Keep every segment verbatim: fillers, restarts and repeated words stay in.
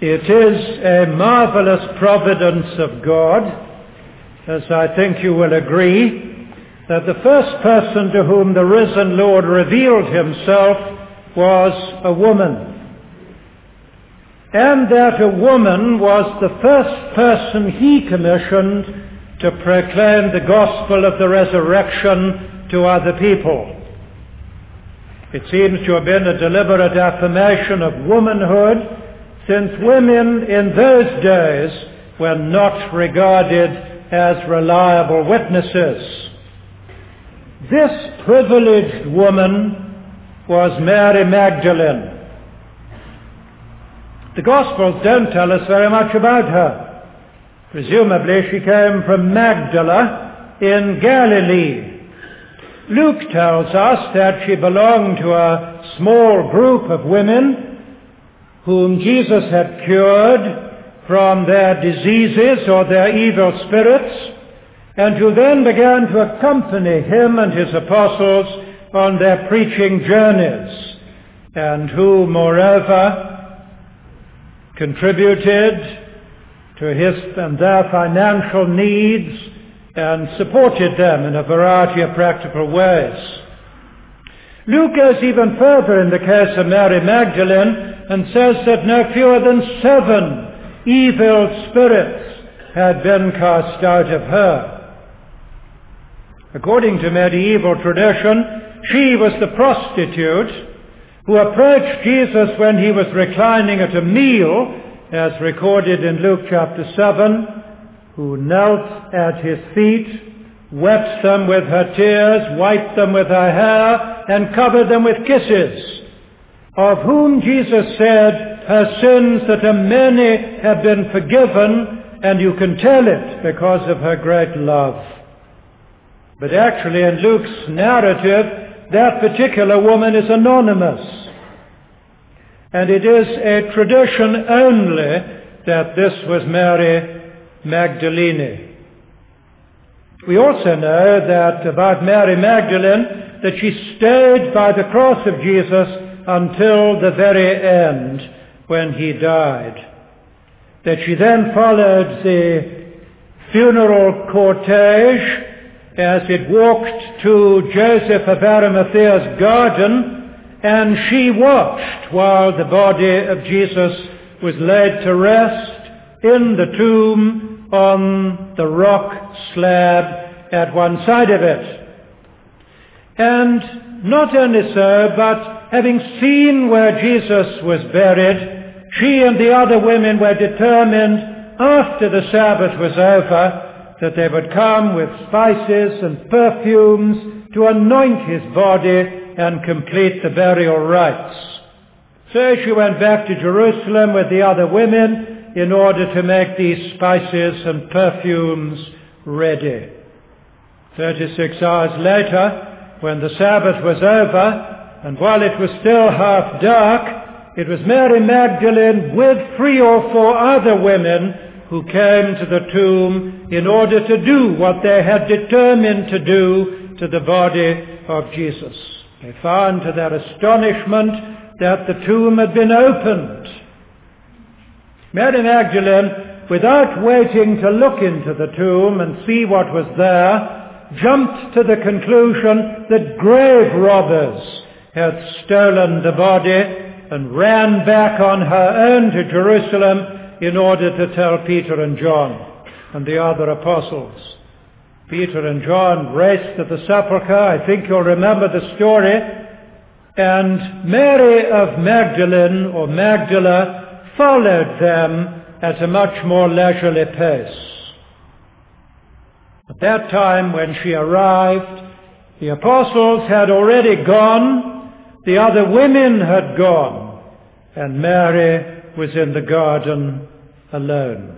It is a marvelous providence of God, as I think you will agree, that the first person to whom the risen Lord revealed himself was a woman, and that a woman was the first person he commissioned to proclaim the gospel of the resurrection to other people. It seems to have been a deliberate affirmation of womanhood, since women in those days were not regarded as reliable witnesses. This privileged woman was Mary Magdalene. The Gospels don't tell us very much about her. Presumably she came from Magdala in Galilee. Luke tells us that she belonged to a small group of women whom Jesus had cured from their diseases or their evil spirits, and who then began to accompany him and his apostles on their preaching journeys, and who, moreover, contributed to his and their financial needs and supported them in a variety of practical ways. Luke goes even further in the case of Mary Magdalene and says that no fewer than seven evil spirits had been cast out of her. According to medieval tradition, she was the prostitute who approached Jesus when he was reclining at a meal, as recorded in Luke chapter seven, who knelt at his feet, wept them with her tears, wiped them with her hair, and covered them with kisses, of whom Jesus said, her sins that are many have been forgiven, and you can tell it because of her great love. But actually in Luke's narrative, that particular woman is anonymous. And it is a tradition only that this was Mary Magdalene. We also know that about Mary Magdalene, that she stayed by the cross of Jesus until the very end when he died. That she then followed the funeral cortege as it walked to Joseph of Arimathea's garden, and she watched while the body of Jesus was laid to rest in the tomb on the rock slab at one side of it. And not only so, but having seen where Jesus was buried, she and the other women were determined, after the Sabbath was over, that they would come with spices and perfumes to anoint his body and complete the burial rites. So she went back to Jerusalem with the other women in order to make these spices and perfumes ready. Thirty-six hours later, when the Sabbath was over, and while it was still half dark, it was Mary Magdalene with three or four other women who came to the tomb in order to do what they had determined to do to the body of Jesus. They found to their astonishment that the tomb had been opened. Mary Magdalene, without waiting to look into the tomb and see what was there, jumped to the conclusion that grave robbers had stolen the body and ran back on her own to Jerusalem in order to tell Peter and John and the other apostles. Peter and John raced to the sepulchre. I think you'll remember the story. And Mary of Magdalene, or Magdala, followed them at a much more leisurely pace. At that time, when she arrived, the apostles had already gone, the other women had gone, and Mary was in the garden alone.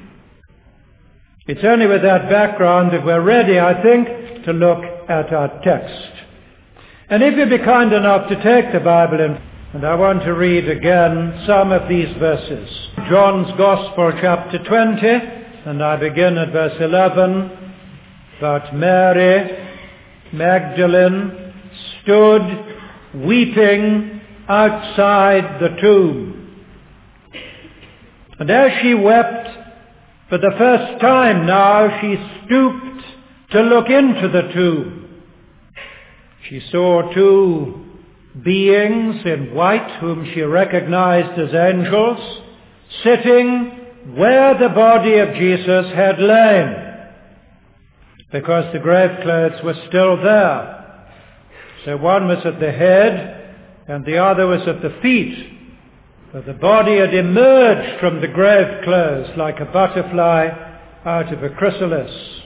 It's only with that background that we're ready, I think, to look at our text. And if you'd be kind enough to take the Bible in, and I want to read again some of these verses. John's Gospel, chapter twenty, and I begin at verse eleven. But Mary Magdalene stood weeping outside the tomb. And as she wept, for the first time now, she stooped to look into the tomb. She saw two beings in white, whom she recognized as angels, sitting where the body of Jesus had lain, because the grave clothes were still there. So one was at the head and the other was at the feet, for the body had emerged from the grave clothes like a butterfly out of a chrysalis.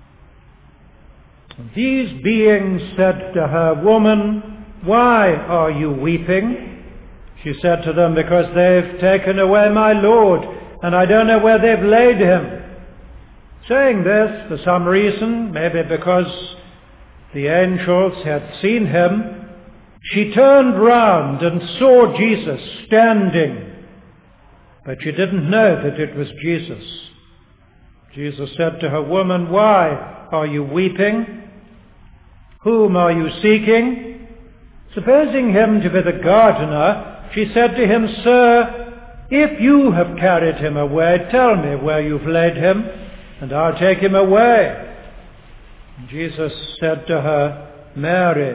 And these beings said to her, "Woman, why are you weeping?" She said to them, "Because they've taken away my Lord, and I don't know where they've laid him." Saying this for some reason, maybe because the angels had seen him, she turned round and saw Jesus standing, but she didn't know that it was Jesus. Jesus said to her, "Woman, why are you weeping? Whom are you seeking?" Supposing him to be the gardener, she said to him, "Sir, if you have carried him away, tell me where you've laid him, and I'll take him away." And Jesus said to her, "Mary."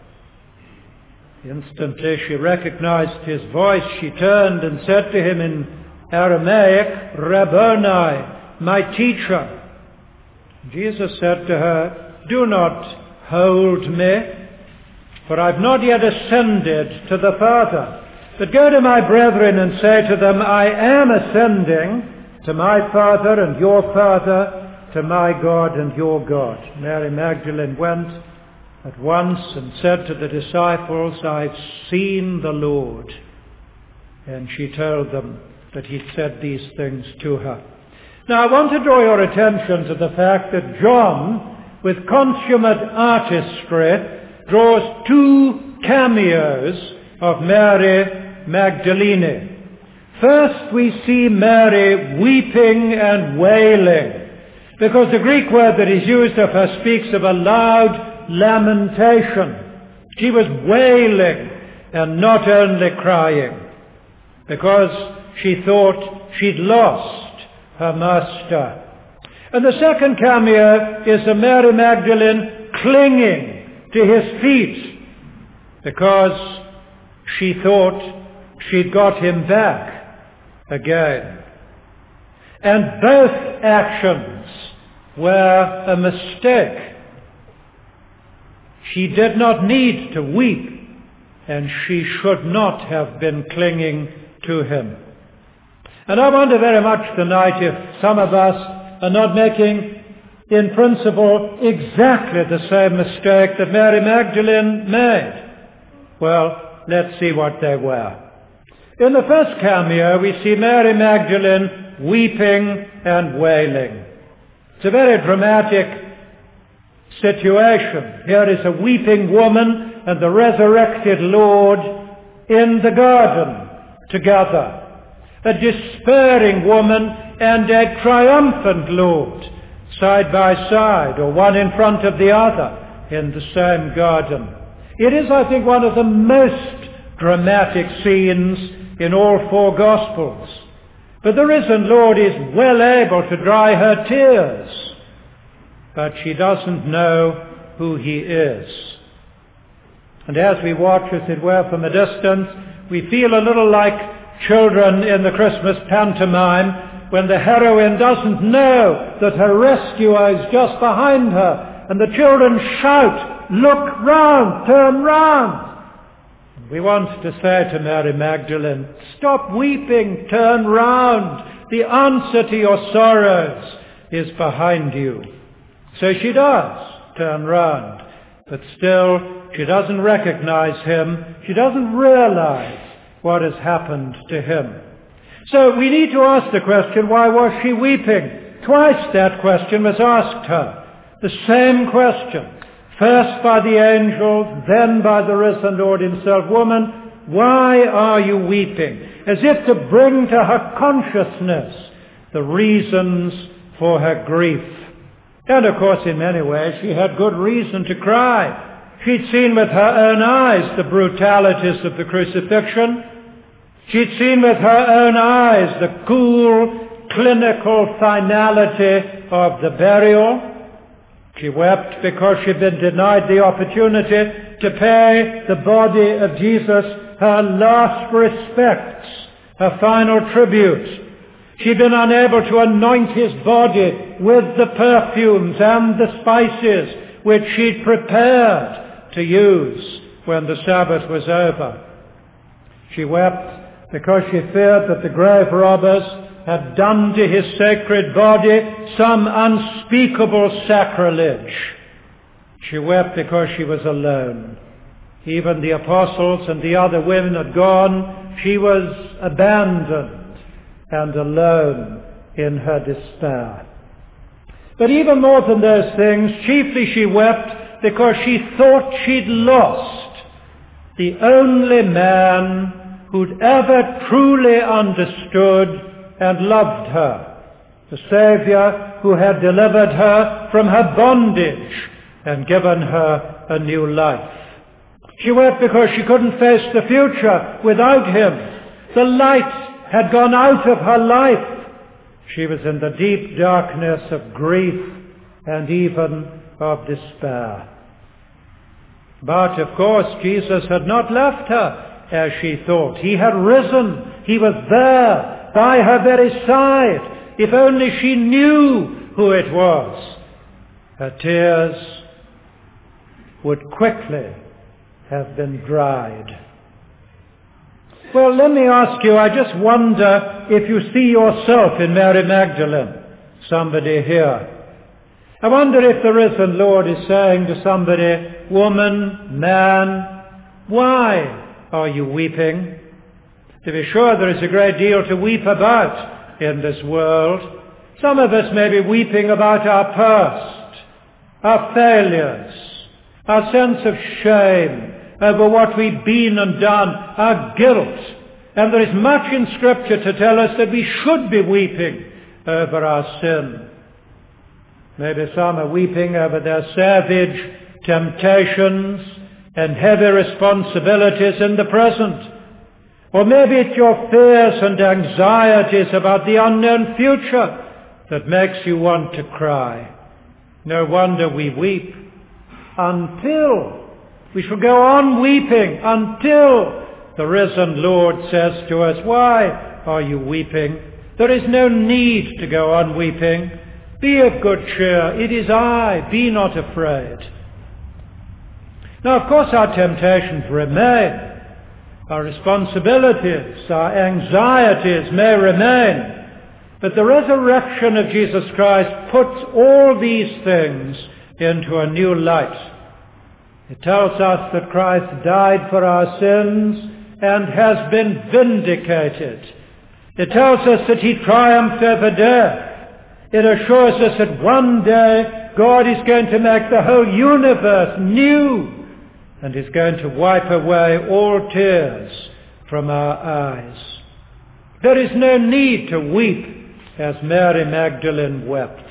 Instantly she recognized his voice. She turned and said to him in Aramaic, "Rabboni," my teacher. Jesus said to her, "Do not hold me, for I've not yet ascended to the Father. But go to my brethren and say to them, I am ascending to my Father and your Father, to my God and your God." Mary Magdalene went at once and said to the disciples, "I've seen the Lord." And she told them that he'd said these things to her. Now I want to draw your attention to the fact that John, with consummate artistry, draws two cameos of Mary Magdalene. First we see Mary weeping and wailing, because the Greek word that is used of her speaks of a loud lamentation. She was wailing and not only crying, because she thought she'd lost her master. And the second cameo is of Mary Magdalene clinging to his feet, because she thought she'd got him back again. And both actions were a mistake. She did not need to weep, and she should not have been clinging to him. And I wonder very much tonight if some of us are not making, in principle, exactly the same mistake that Mary Magdalene made. Well, let's see what they were. In the first cameo, we see Mary Magdalene weeping and wailing. It's a very dramatic situation. Here is a weeping woman and the resurrected Lord in the garden together. A despairing woman and a triumphant Lord side by side, or one in front of the other in the same garden. It is, I think, one of the most dramatic scenes in all four Gospels. But the risen Lord is well able to dry her tears, but she doesn't know who he is. And as we watch, as it were, from a distance, we feel a little like children in the Christmas pantomime when the heroine doesn't know that her rescuer is just behind her, and the children shout, "Look round, turn round." We want to say to Mary Magdalene, stop weeping, turn round. The answer to your sorrows is behind you. So she does turn round, but still she doesn't recognize him. She doesn't realize what has happened to him. So we need to ask the question, why was she weeping? Twice that question was asked her. The same question. First by the angel, then by the risen Lord himself. Woman, why are you weeping? As if to bring to her consciousness the reasons for her grief. And of course, in many ways, she had good reason to cry. She'd seen with her own eyes the brutalities of the crucifixion. She'd seen with her own eyes the cool, clinical finality of the burial. She wept because she'd been denied the opportunity to pay the body of Jesus her last respects, her final tribute. She'd been unable to anoint his body with the perfumes and the spices which she'd prepared to use when the Sabbath was over. She wept because she feared that the grave robbers had done to his sacred body some unspeakable sacrilege. She wept because she was alone. Even the apostles and the other women had gone. She was abandoned and alone in her despair. But even more than those things, chiefly she wept because she thought she'd lost the only man who'd ever truly understood and loved her, the Saviour who had delivered her from her bondage and given her a new life. She wept because she couldn't face the future without him. The light had gone out of her life. She was in the deep darkness of grief and even of despair. But, of course, Jesus had not left her as she thought. He had risen. He was there by her very side. If only she knew who it was, her tears would quickly have been dried. Well, let me ask you, I just wonder if you see yourself in Mary Magdalene, somebody here. I wonder if the risen Lord is saying to somebody, woman, man, why are you weeping? To be sure, there is a great deal to weep about in this world. Some of us may be weeping about our past, our failures, our sense of shame over what we've been and done, our guilt. And there is much in Scripture to tell us that we should be weeping over our sin. Maybe some are weeping over their savage temptations and heavy responsibilities in the present. Or maybe it's your fears and anxieties about the unknown future that makes you want to cry. No wonder we weep. Until, we shall go on weeping until the risen Lord says to us, why are you weeping? There is no need to go on weeping. Be of good cheer. It is I. Be not afraid. Now, of course, our temptations remain. Our responsibilities, our anxieties may remain, but the resurrection of Jesus Christ puts all these things into a new light. It tells us that Christ died for our sins and has been vindicated. It tells us that he triumphed over death. It assures us that one day God is going to make the whole universe new and is going to wipe away all tears from our eyes. There is no need to weep as Mary Magdalene wept.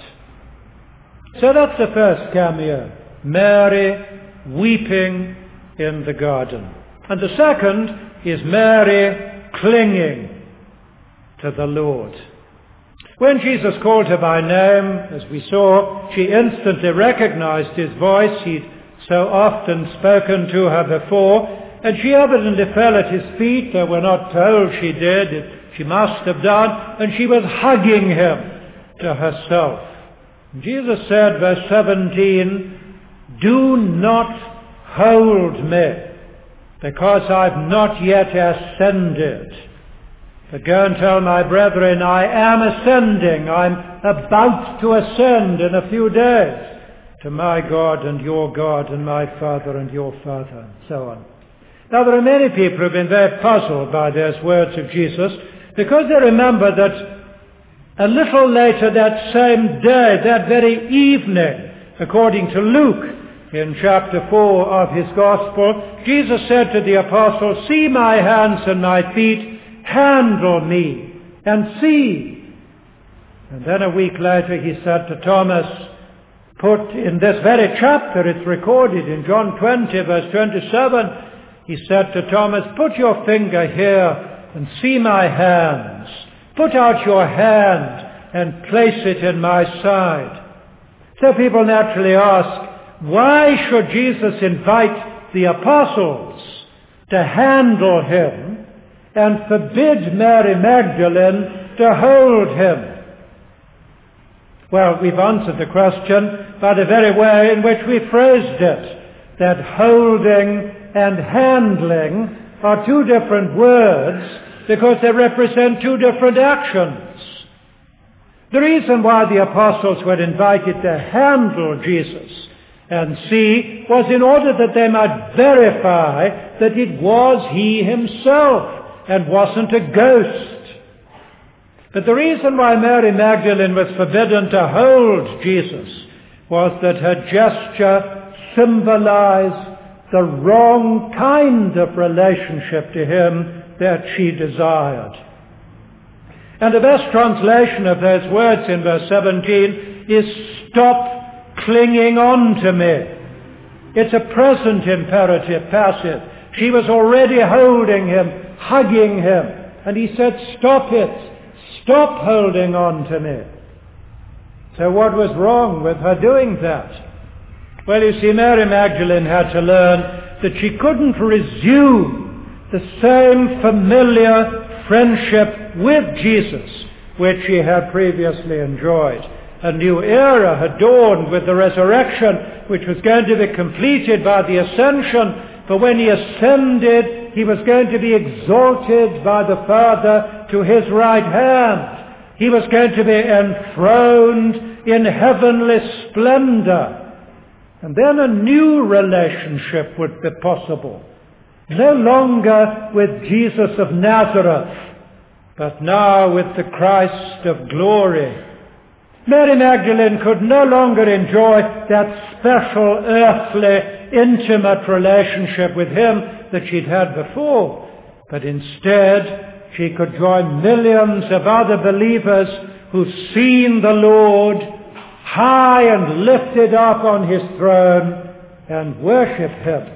So that's the first cameo, Mary weeping in the garden. And the second is Mary clinging to the Lord. When Jesus called her by name, as we saw, she instantly recognized his voice. He'd so often spoken to her before, and she evidently fell at his feet, though we're not told she did. It, she must have done, and she was hugging him to herself. And Jesus said, verse seventeen, do not hold me, because I've not yet ascended. But go and tell my brethren, I am ascending. I'm about to ascend in a few days to my God and your God and my Father and your Father, and so on. Now, there are many people who have been very puzzled by those words of Jesus because they remember that a little later that same day, that very evening, according to Luke, in chapter four of his Gospel, Jesus said to the apostles, see my hands and my feet, handle me and see. And then a week later he said to Thomas, put in this very chapter, it's recorded in John twenty, verse twenty-seven, he said to Thomas, put your finger here and see my hands. Put out your hand and place it in my side. So people naturally ask, why should Jesus invite the apostles to handle him and forbid Mary Magdalene to hold him? Well, we've answered the question by the very way in which we phrased it, that holding and handling are two different words because they represent two different actions. The reason why the apostles were invited to handle Jesus and see was in order that they might verify that it was he himself and wasn't a ghost. But the reason why Mary Magdalene was forbidden to hold Jesus was that her gesture symbolized the wrong kind of relationship to him that she desired. And the best translation of those words in verse seventeen is, stop clinging on to me. It's a present imperative passive. She was already holding him, hugging him, and he said, stop it. Stop holding on to me. So what was wrong with her doing that? Well, you see, Mary Magdalene had to learn that she couldn't resume the same familiar friendship with Jesus which she had previously enjoyed. A new era had dawned with the resurrection, which was going to be completed by the ascension. For when he ascended, he was going to be exalted by the Father to his right hand. He was going to be enthroned in heavenly splendor. And then a new relationship would be possible. No longer with Jesus of Nazareth, but now with the Christ of glory. Mary Magdalene could no longer enjoy that special earthly, intimate relationship with him that she'd had before, but instead she could join millions of other believers who've seen the Lord high and lifted up on his throne and worship him.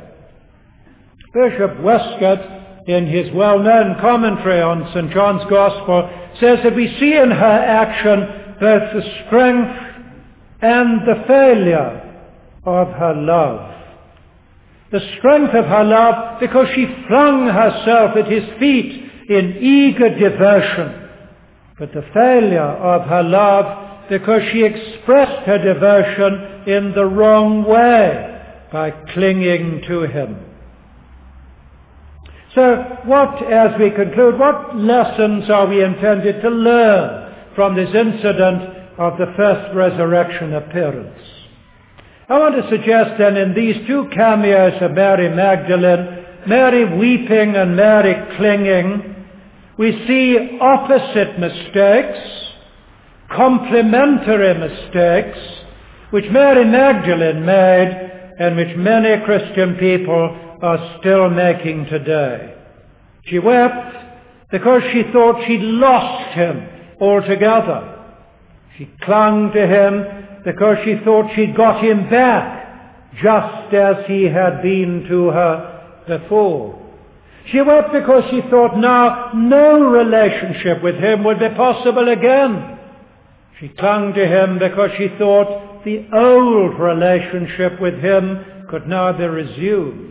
Bishop Westcott, in his well-known commentary on Saint John's Gospel, says that we see in her action both the strength and the failure of her love. The strength of her love because she flung herself at his feet in eager devotion, but the failure of her love because she expressed her devotion in the wrong way by clinging to him. So what, as we conclude, what lessons are we intended to learn from this incident of the first resurrection appearance? I want to suggest then in these two cameos of Mary Magdalene, Mary weeping and Mary clinging, we see opposite mistakes, complementary mistakes, which Mary Magdalene made and which many Christian people are still making today. She wept because she thought she'd lost him altogether. She clung to him because she thought she'd got him back, just as he had been to her before. She wept because she thought now no relationship with him would be possible again. She clung to him because she thought the old relationship with him could now be resumed.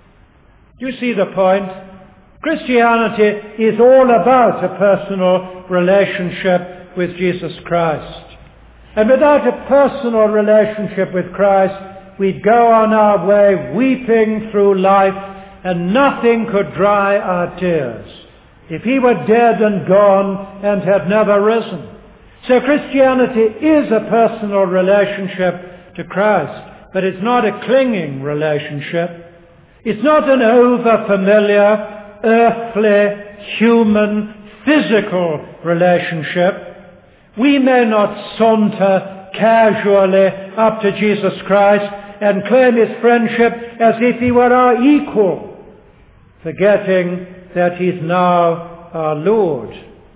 Do you see the point? Christianity is all about a personal relationship with Jesus Christ. And without a personal relationship with Christ, we'd go on our way weeping through life, and nothing could dry our tears if he were dead and gone and had never risen. So Christianity is a personal relationship to Christ, but it's not a clinging relationship. It's not an over-familiar, earthly, human, physical relationship. We may not saunter casually up to Jesus Christ and claim his friendship as if he were our equal, forgetting that he's now our Lord.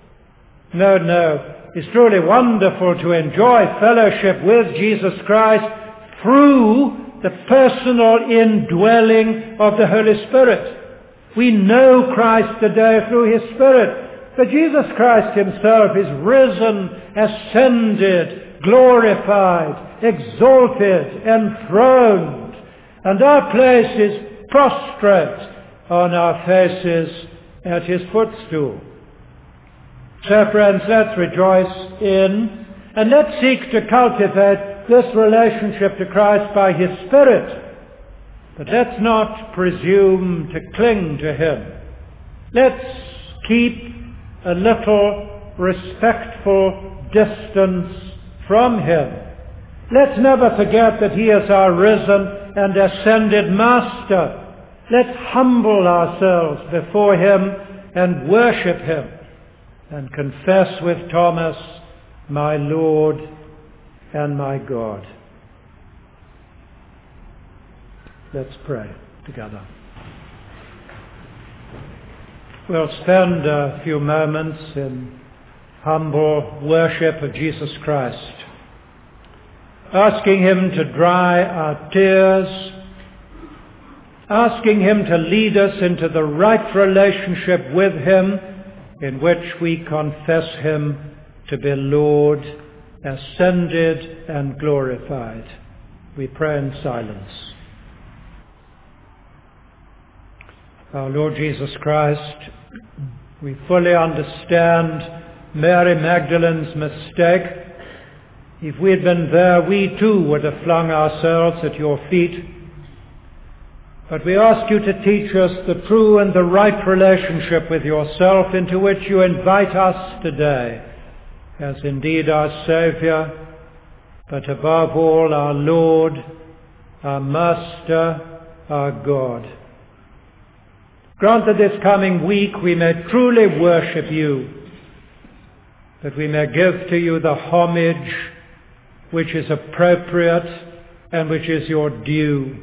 No, no. It's truly wonderful to enjoy fellowship with Jesus Christ through the personal indwelling of the Holy Spirit. We know Christ today through his Spirit. But Jesus Christ himself is risen, ascended, glorified, exalted, enthroned. And our place is prostrate on our faces at his footstool. So friends, let's rejoice in and let's seek to cultivate this relationship to Christ by his Spirit. But let's not presume to cling to him. Let's keep a little respectful distance from him. Let's never forget that he is our risen and ascended Master. Let's humble ourselves before him and worship him and confess with Thomas, my Lord and my God. Let's pray together. We'll spend a few moments in humble worship of Jesus Christ, asking him to dry our tears, asking him to lead us into the right relationship with him in which we confess him to be Lord, ascended and glorified. We pray in silence. Our Lord Jesus Christ, we fully understand Mary Magdalene's mistake. If we had been there, we too would have flung ourselves at your feet. But we ask you to teach us the true and the right relationship with yourself into which you invite us today, as indeed our Saviour, but above all our Lord, our Master, our God. Grant that this coming week we may truly worship you, that we may give to you the homage which is appropriate and which is your due.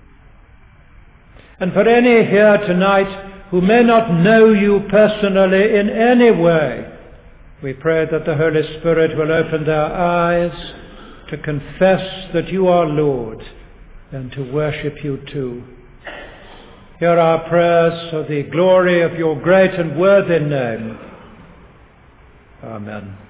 And for any here tonight who may not know you personally in any way, we pray that the Holy Spirit will open their eyes to confess that you are Lord and to worship you too. Hear our prayers for the glory of your great and worthy name. Amen.